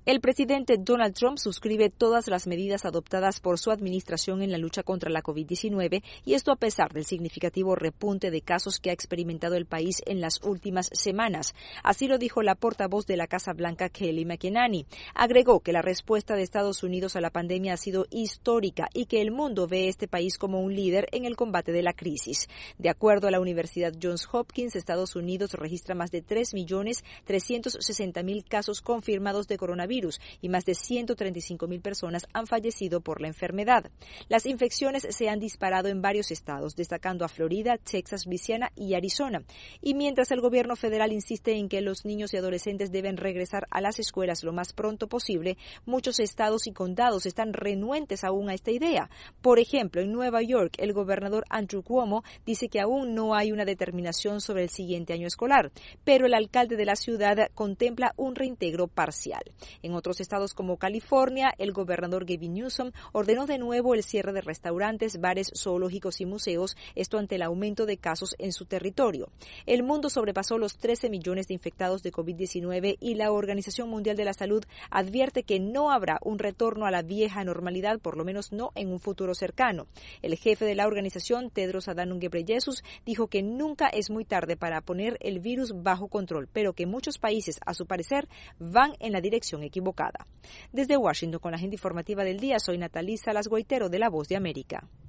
El presidente Donald Trump suscribe todas las medidas adoptadas por su administración en la lucha contra la COVID-19 y esto a pesar del significativo repunte de casos que ha experimentado el país en las últimas semanas. Así lo dijo la portavoz de la Casa Blanca, Kayleigh McEnany. Agregó que la respuesta de Estados Unidos a la pandemia ha sido histórica y que el mundo ve a este país como un líder en el combate de la crisis. De acuerdo a la Universidad Johns Hopkins, Estados Unidos registra más de 3.360.000 casos confirmados de coronavirus y más de 135.000 personas han fallecido por la enfermedad. Las infecciones se han disparado en varios estados, destacando a Florida, Texas, Luisiana y Arizona. Y mientras el gobierno federal insiste en que los niños y adolescentes deben regresar a las escuelas lo más pronto posible, muchos estados y condados están renuentes aún a esta idea. Por ejemplo, en Nueva York, el gobernador Andrew Cuomo dice que aún no hay una determinación sobre el siguiente año escolar, pero el alcalde de la ciudad contempla un reintegro parcial. En otros estados como California, el gobernador Gavin Newsom ordenó de nuevo el cierre de restaurantes, bares, zoológicos y museos, esto ante el aumento de casos en su territorio. El mundo sobrepasó los 13 millones de infectados de COVID-19 y la Organización Mundial de la Salud advierte que no habrá un retorno a la vieja normalidad, por lo menos no en un futuro cercano. El jefe de la organización, Tedros Adhanom Ghebreyesus, dijo que nunca es muy tarde para poner el virus bajo control, pero que muchos países, a su parecer, van en la dirección equivocada. Desde Washington, con la agenda informativa del día, soy Natalí Salas Guaitero de La Voz de América.